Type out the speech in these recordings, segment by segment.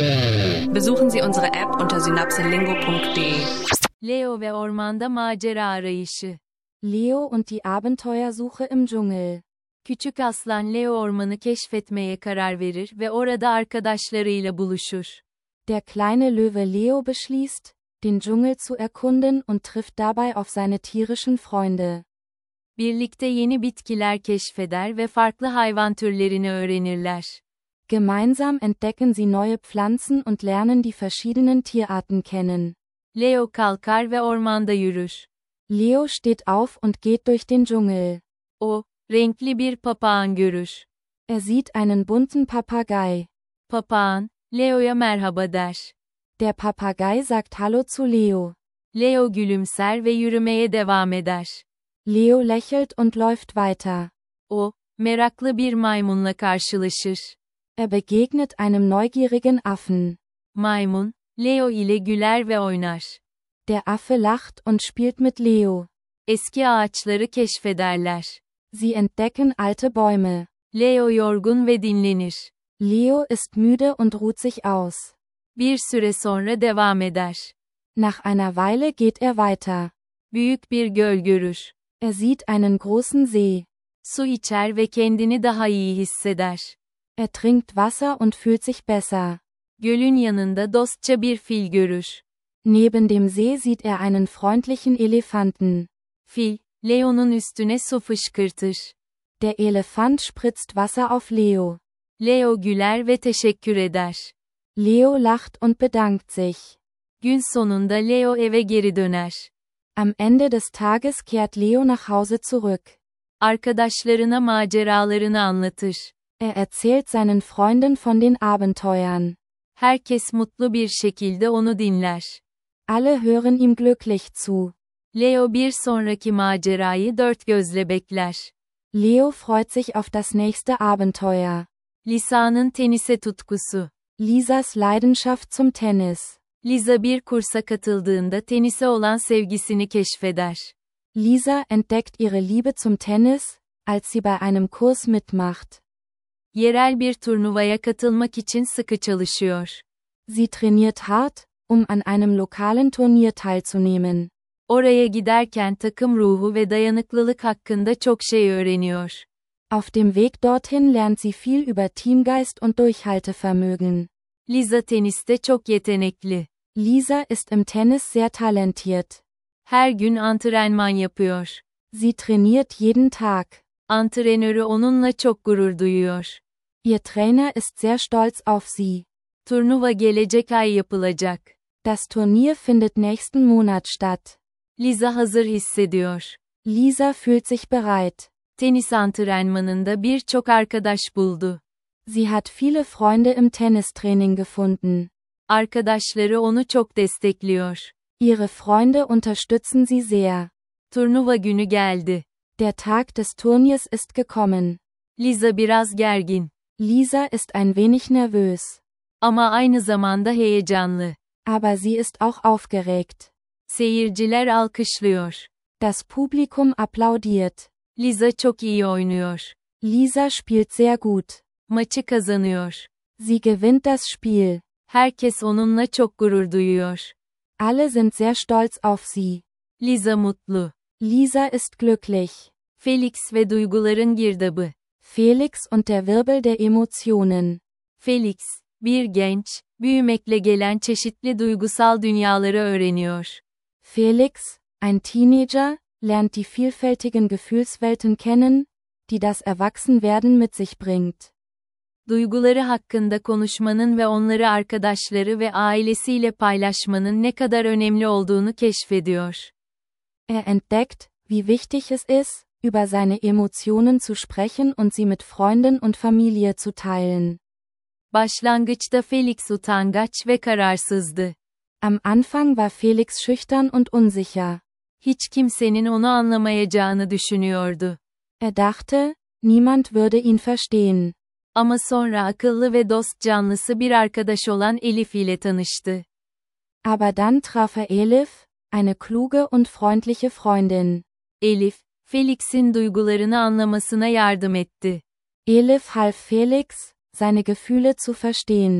Besuchen Sie unsere App unter synapselingo.de. Leo ve ormanda macera arayışı. Leo und die Abenteuersuche im Dschungel. Küçük aslan Leo ormanı keşfetmeye karar verir ve orada arkadaşlarıyla buluşur. Der kleine Löwe Leo beschließt, den Dschungel zu erkunden und trifft dabei auf seine tierischen Freunde. Birlikte yeni bitkiler keşfeder ve farklı hayvan türlerini öğrenirler. Gemeinsam entdecken sie neue Pflanzen und lernen die verschiedenen Tierarten kennen. Leo kalkar ve ormanda yürür. Leo steht auf und geht durch den Dschungel. O, renkli bir papağan görür. Er sieht einen bunten Papagei. Papağan, Leo'ya merhaba der. Der Papagei sagt Hallo zu Leo. Leo gülümser ve yürümeye devam eder. Leo lächelt und läuft weiter. O, meraklı bir maymunla karşılaşır. Er begegnet einem neugierigen Affen. Maymun, Leo ile güler ve oynar. Der Affe lacht und spielt mit Leo. Eski ağaçları keşfederler. Sie entdecken alte Bäume. Leo yorgun ve dinlenir. Leo ist müde und ruht sich aus. Bir süre sonra devam eder. Nach einer Weile geht er weiter. Büyük bir göl görür. Er sieht einen großen See. Su içer ve kendini daha iyi hisseder. Er trinkt Wasser und fühlt sich besser. Gölün yanında dostça bir fil görür. Neben dem See sieht er einen freundlichen Elefanten. Fil, Leo'nun üstüne su fışkırtır. Der Elefant spritzt Wasser auf Leo. Leo güler ve teşekkür eder. Leo lacht und bedankt sich. Gün sonunda Leo eve geri döner. Am Ende des Tages kehrt Leo nach Hause zurück. Arkadaşlarına maceralarını anlatır. Er erzählt seinen Freunden von den Abenteuern. Herkes mutlu bir şekilde onu dinler. Alle hören ihm glücklich zu. Leo bir sonraki macerayı dört gözle bekler. Leo freut sich auf das nächste Abenteuer. Lisa'nın tenise tutkusu. Lisas Leidenschaft zum Tennis. Lisa bir kursa katıldığında tenise olan sevgisini keşfeder. Lisa entdeckt ihre Liebe zum Tennis, als sie bei einem Kurs mitmacht. Yerel bir turnuvaya katılmak için sıkı çalışıyor. Sie trainiert hart, um an einem lokalen Turnier teilzunehmen. Oraya giderken takım ruhu ve dayanıklılık hakkında çok şey öğreniyor. Auf dem Weg dorthin lernt sie viel über Teamgeist und Durchhaltevermögen. Lisa teniste çok yetenekli. Lisa ist im Tennis sehr talentiert. Her gün antrenman yapıyor. Sie trainiert jeden Tag. Antrenörü onunla çok gurur duyuyor. Ihr Trainer ist sehr stolz auf sie. Turnuva gelecek ay yapılacak. Das Turnier findet nächsten Monat statt. Lisa hazır hissediyor. Lisa fühlt sich bereit. Tenis antrenmanında birçok arkadaş buldu. Sie hat viele Freunde im Tennistraining gefunden. Arkadaşları onu çok destekliyor. Ihre Freunde unterstützen sie sehr. Turnuva günü geldi. Der Tag des Turniers ist gekommen. Lisa biraz gergin. Lisa ist ein wenig nervös. Ama aynı zamanda heyecanlı. Aber sie ist auch aufgeregt. Seyirciler alkışlıyor. Das Publikum applaudiert. Lisa çok iyi oynuyor. Lisa spielt sehr gut. Maçı kazanıyor. Sie gewinnt das Spiel. Herkes onunla çok gurur duyuyor. Alle sind sehr stolz auf sie. Lisa mutlu. Lisa ist glücklich. Felix ve duyguların girdabı. Felix und der Wirbel der Emotionen. Felix, bir genç, büyümekle gelen çeşitli duygusal dünyaları öğreniyor. Felix, ein Teenager, lernt die vielfältigen Gefühlswelten kennen, die das Erwachsenwerden mit sich bringt. Duyguları hakkında konuşmanın ve onları arkadaşları ve ailesiyle paylaşmanın ne kadar önemli olduğunu keşfediyor. Er entdeckt, wie wichtig es ist, über seine Emotionen zu sprechen und sie mit Freunden und Familie zu teilen. Başlangıçta Felix utangaç ve kararsızdı. Am Anfang war Felix schüchtern und unsicher. Hiç kimsenin onu anlamayacağını düşünüyordu. Er dachte, niemand würde ihn verstehen. Ama sonra akıllı ve dost canlısı bir arkadaş olan Elif ile tanıştı. Aber dann traf er Elif, eine kluge und freundliche Freundin. Elif, Felix'in duygularını anlamasına yardım etti. Elif half Felix, seine Gefühle zu verstehen.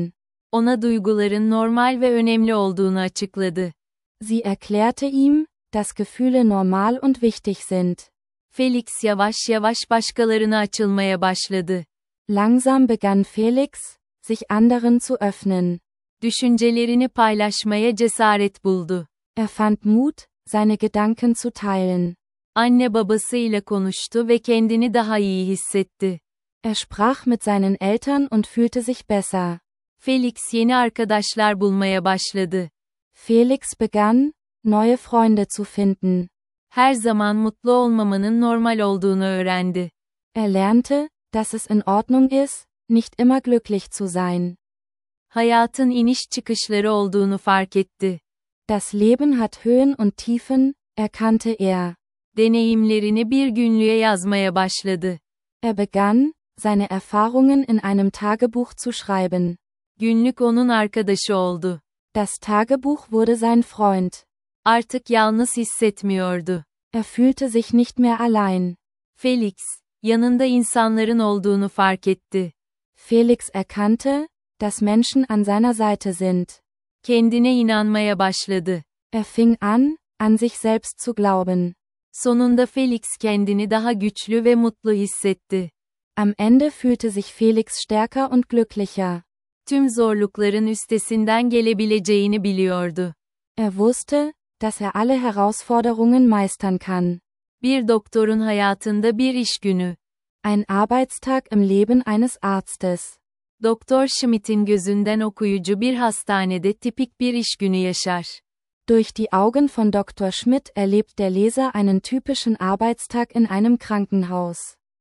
Ona duyguların normal ve önemli olduğunu açıkladı. Sie erklärte ihm, dass Gefühle normal und wichtig sind. Felix yavaş yavaş başkalarına açılmaya başladı. Langsam begann Felix, sich anderen zu öffnen. Düşüncelerini paylaşmaya cesaret buldu. Er fand Mut, seine Gedanken zu teilen. Anne babasıyla konuştu ve kendini daha iyi hissetti. Er sprach mit seinen Eltern und fühlte sich besser. Felix yeni arkadaşlar bulmaya başladı. Felix begann, neue Freunde zu finden. Her zaman mutlu olmamanın normal olduğunu öğrendi. Er lernte, dass es in Ordnung ist, nicht immer glücklich zu sein. Hayatın iniş çıkışları olduğunu fark etti. Das Leben hat Höhen und Tiefen, erkannte er. Deneyimlerini bir günlüğe yazmaya başladı. Er begann, seine Erfahrungen in einem Tagebuch zu schreiben. Günlük onun arkadaşı oldu. Das Tagebuch wurde sein Freund. Artık yalnız hissetmiyordu. Er fühlte sich nicht mehr allein. Felix, yanında insanların olduğunu fark etti. Felix erkannte, dass Menschen an seiner Seite sind. Kendine inanmaya başladı. Er fing an sich selbst zu glauben. Sonunda Felix kendini daha güçlü ve mutlu hissetti. Am Ende fühlte sich Felix stärker und glücklicher. Tüm zorlukların üstesinden gelebileceğini biliyordu. Er wusste, dass er alle Herausforderungen meistern kann. Bir doktorun hayatında bir iş günü. Ein Arbeitstag im Leben eines Arztes. Doktor Schmidt'in gözünden okuyucu bir hastanede tipik bir iş günü yaşar. Durch die Augen von Dr. Schmidt erlebt der Leser einen typischen Arbeitstag in einem Krankenhaus.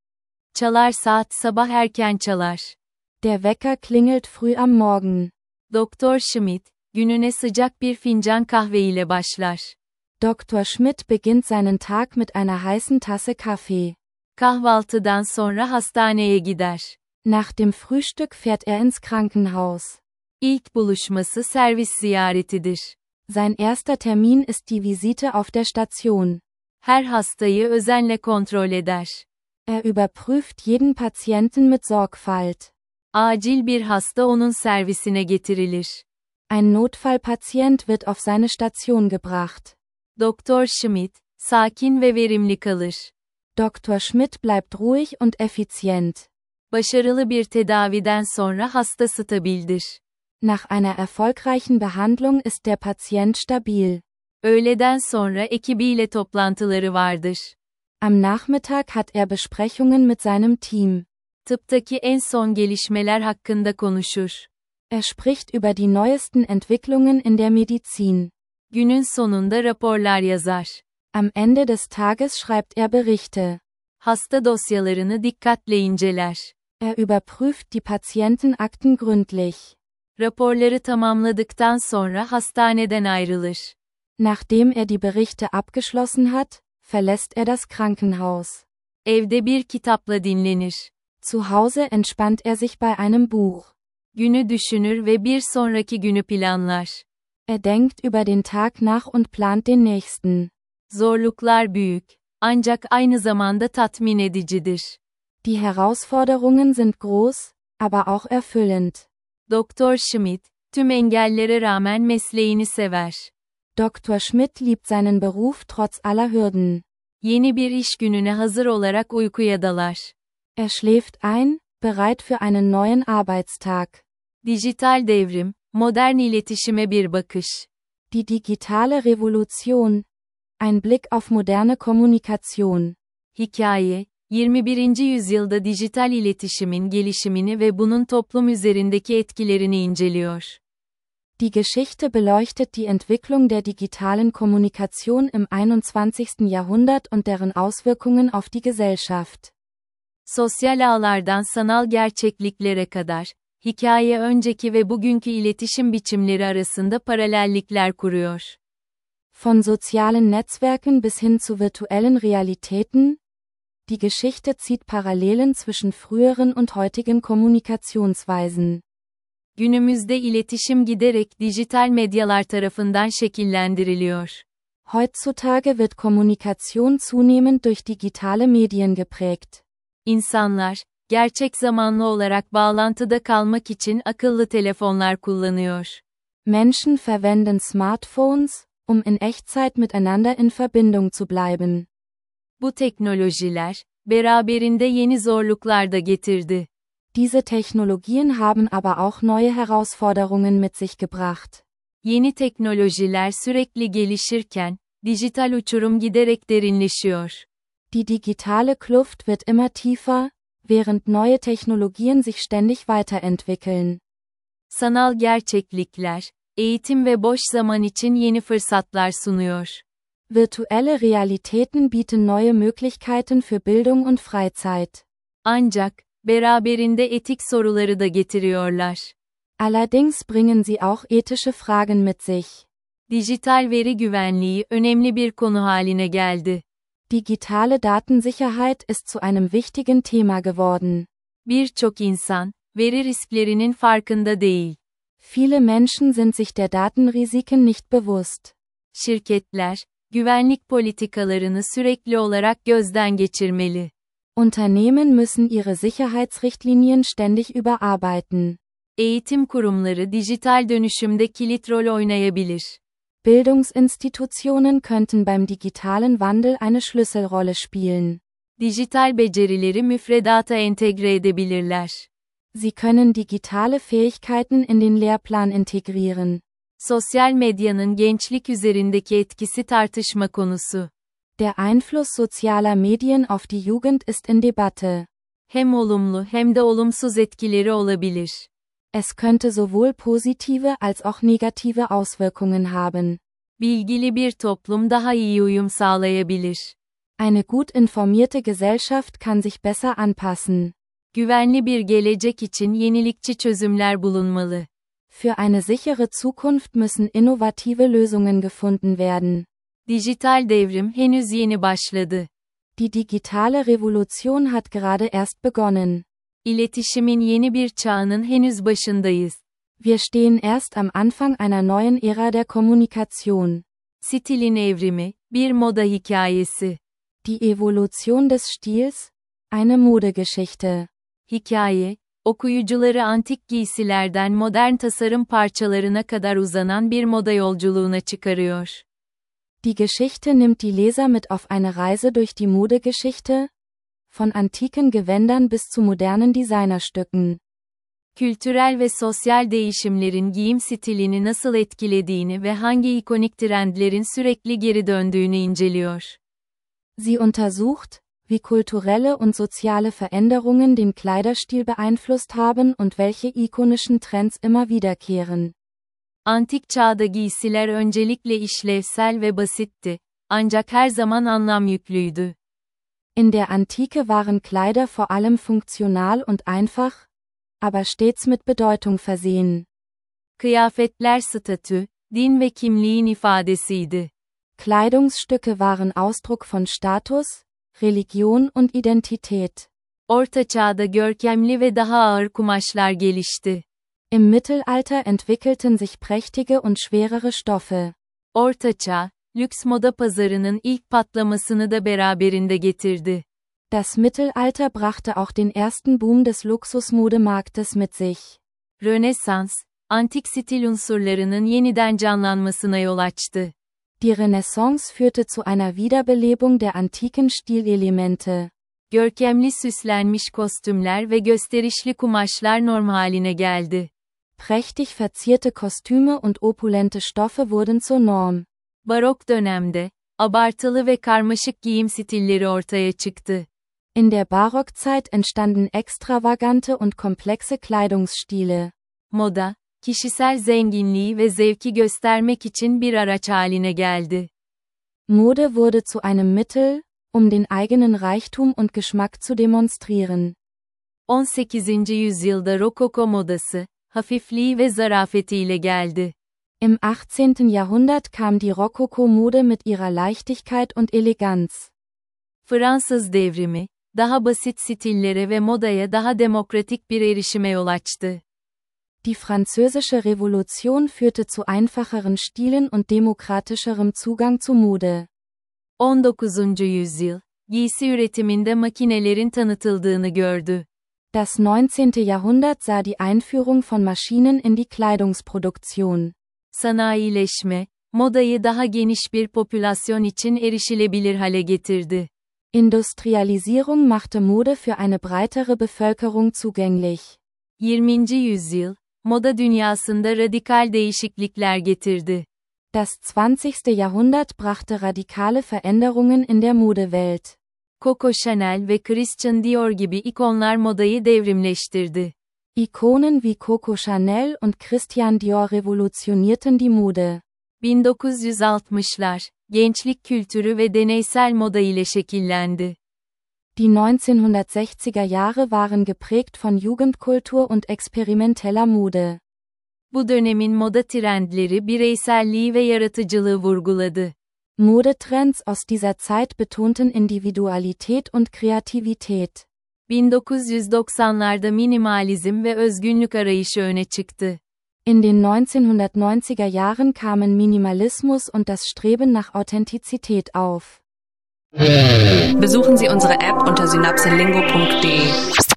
Çalar saat sabah erken çalar. Der Wecker klingelt früh am Morgen. Doktor Schmidt, gününe sıcak bir fincan kahve ile başlar. Dr. Schmidt beginnt seinen Tag mit einer heißen Tasse Kaffee. Kahvaltıdan sonra hastaneye gider. Nach dem Frühstück fährt er ins Krankenhaus. İlk buluşması servis ziyaretidir. Sein erster Termin ist die Visite auf der Station. Her hastayı özenle kontrol eder. Er überprüft jeden Patienten mit Sorgfalt. Acil bir hasta onun servisine getirilir. Ein Notfallpatient wird auf seine Station gebracht. Doktor Schmidt, sakin ve verimli kalır. Dr. Schmidt bleibt ruhig und effizient. Başarılı bir tedaviden sonra hasta stabildir. Nach einer erfolgreichen Behandlung ist der Patient stabil. Öğleden sonra ekibiyle toplantıları vardır. Am Nachmittag hat er Besprechungen mit seinem Team. Tıptaki en son gelişmeler hakkında konuşur. Er spricht über die neuesten Entwicklungen in der Medizin. Günün sonunda raporlar yazar. Am Ende des Tages schreibt er Berichte. Hasta dosyalarını dikkatle inceler. Er überprüft die Patientenakten gründlich. Raporları tamamladıktan sonra hastaneden ayrılır. Nachdem er die Berichte abgeschlossen hat, verlässt er das Krankenhaus. Evde bir kitapla dinlenir. Zu Hause entspannt er sich bei einem Buch. Günü düşünür ve bir sonraki günü planlar. Er denkt über den Tag nach und plant den nächsten. Zorluklar büyük, ancak aynı zamanda tatmin edicidir. Die Herausforderungen sind groß, aber auch erfüllend. Doktor Schmidt, tüm engellere rağmen mesleğini sever. Dr. Schmidt liebt seinen Beruf trotz aller Hürden. Yeni bir iş gününe hazır olarak uykuya dalar. Er schläft ein, bereit für einen neuen Arbeitstag. Dijital devrim, modern iletişime bir bakış. Die digitale Revolution. Ein Blick auf moderne Kommunikation. Hikaye, 21. yüzyılda dijital iletişimin gelişimini ve bunun toplum üzerindeki etkilerini inceliyor. Die Geschichte beleuchtet die Entwicklung der digitalen Kommunikation im 21. Jahrhundert und deren Auswirkungen auf die Gesellschaft. Sosyal ağlardan sanal gerçekliklere kadar, hikaye önceki ve bugünkü iletişim biçimleri arasında paralellikler kuruyor. Von sozialen Netzwerken bis hin zu virtuellen Realitäten, die Geschichte zieht Parallelen zwischen früheren und heutigen Kommunikationsweisen. Günümüzde iletişim giderek dijital medyalar tarafından şekillendiriliyor. Heutzutage wird Kommunikation zunehmend durch digitale Medien geprägt. İnsanlar, gerçek zamanlı olarak bağlantıda kalmak için akıllı telefonlar kullanıyor. Menschen verwenden Smartphones, in Echtzeit miteinander in Verbindung zu bleiben. Bu teknolojiler, beraberinde yeni zorluklar da getirdi. Diese Technologien haben aber auch neue Herausforderungen mit sich gebracht. Yeni teknolojiler sürekli gelişirken, dijital uçurum giderek derinleşiyor. Die digitale Kluft wird immer tiefer, während neue Technologien sich ständig weiterentwickeln. Sanal gerçeklikler, eğitim ve boş zaman için yeni fırsatlar sunuyor. Virtuelle Realitäten bieten neue Möglichkeiten für Bildung und Freizeit. Ancak, beraberinde etik soruları da getiriyorlar. Allerdings bringen sie auch ethische Fragen mit sich. Dijital veri güvenliği önemli bir konu haline geldi. Digitale Datensicherheit ist zu einem wichtigen Thema geworden. Birçok insan, veri risklerinin farkında değil. Viele Menschen sind sich der Datenrisiken nicht bewusst. Şirketler, güvenlik politikalarını sürekli olarak gözden geçirmeli. Unternehmen müssen ihre Sicherheitsrichtlinien ständig überarbeiten. Eğitim kurumları dijital dönüşümde kilit rol oynayabilir. Bildungsinstitutionen könnten beim digitalen Wandel eine Schlüsselrolle spielen. Dijital becerileri müfredata entegre edebilirler. Sie können digitale Fähigkeiten in den Lehrplan integrieren. Sosyal medyanın gençlik üzerindeki etkisi tartışma konusu. Der Einfluss sozialer Medien auf die Jugend ist in Debatte. Hem olumlu hem de olumsuz etkileri olabilir. Es könnte sowohl positive als auch negative Auswirkungen haben. Bilgili bir toplum daha iyi uyum sağlayabilir. Eine gut informierte Gesellschaft kann sich besser anpassen. Güvenli bir gelecek için yenilikçi çözümler bulunmalı. Für eine sichere Zukunft müssen innovative Lösungen gefunden werden. Dijital devrim henüz yeni başladı. Die digitale Revolution hat gerade erst begonnen. İletişimin yeni bir çağının henüz başındayız. Wir stehen erst am Anfang einer neuen Ära der Kommunikation. Stilin evrimi, bir moda hikayesi. Die Evolution des Stils, eine Modegeschichte. Hikaye, okuyucuları antik giysilerden modern tasarım parçalarına kadar uzanan bir moda yolculuğuna çıkarıyor. Die Geschichte nimmt die Leser mit auf eine Reise durch die Modegeschichte, von antiken Gewändern bis zu modernen Designerstücken. Kültürel ve sosyal değişimlerin giyim stilini nasıl etkilediğini ve hangi ikonik trendlerin sürekli geri döndüğünü inceliyor. Sie untersucht, wie kulturelle und soziale Veränderungen den Kleiderstil beeinflusst haben und welche ikonischen Trends immer wiederkehren. Antik çağda giysiler öncelikle işlevsel ve basitti, ancak her zaman anlam yüklüydü. In der Antike waren Kleider vor allem funktional und einfach, aber stets mit Bedeutung versehen. Kıyafetler statü, din ve kimliğin ifadesiydi. Kleidungsstücke waren Ausdruck von Status, Religion und Identität. Orta Çağ'da görkemli ve daha ağır kumaşlar gelişti. Im Mittelalter entwickelten sich prächtige und schwerere Stoffe. Orta Çağ, lüks moda pazarının ilk patlamasını da beraberinde getirdi. Das Mittelalter brachte auch den ersten Boom des Luxusmodemarktes mit sich. Rönesans, antik stil unsurlarının yeniden canlanmasına yol açtı. Die Renaissance führte zu einer Wiederbelebung der antiken Stilelemente. Görkemli süslenmiş kostümler ve gösterişli kumaşlar norm haline geldi. Prächtig verzierte Kostüme und opulente Stoffe wurden zur Norm. Barok dönemde, abartılı ve karmaşık giyim stilleri ortaya çıktı. In der Barockzeit entstanden extravagante und komplexe Kleidungsstile. Moda, kişisel zenginliği ve zevki göstermek için bir araç haline geldi. Mode wurde zu einem Mittel, den eigenen Reichtum und Geschmack zu demonstrieren. 18. yüzyılda Rokoko modası, hafifliği ve zarafetiyle geldi. Im 18. Jahrhundert kam die Rokoko-Mode mit ihrer Leichtigkeit und Eleganz. Fransız devrimi, daha basit stillere ve modaya daha demokratik bir erişime yol açtı. Die Französische Revolution führte zu einfacheren Stilen und demokratischerem Zugang zu Mode. 19. yüzyıl, giysi üretiminde makinelerin tanıtıldığını gördü. Das 19. Jahrhundert sah die Einführung von Maschinen in die Kleidungsproduktion. Sanayileşme, modayı daha geniş bir popülasyon için erişilebilir hale getirdi. Industrialisierung machte Mode für eine breitere Bevölkerung zugänglich. 20. yüzyıl, moda dünyasında radikal değişiklikler getirdi. Das 20. Jahrhundert brachte radikale Veränderungen in der Modewelt. Coco Chanel ve Christian Dior gibi ikonlar modayı devrimleştirdi. Ikonen wie Coco Chanel und Christian Dior revolutionierten die Mode. 1960'lar, gençlik kültürü ve deneysel moda ile şekillendi. Die 1960er Jahre waren geprägt von Jugendkultur und experimenteller Mode. Bu dönemin moda trendleri bireyselliği ve yaratıcılığı vurguladı. Modetrends aus dieser Zeit betonten Individualität und Kreativität. 1990'larda minimalizm ve özgünlük arayışı öne çıktı. In den 1990er Jahren kamen Minimalismus und das Streben nach Authentizität auf. Besuchen Sie unsere App unter synapselingo.de.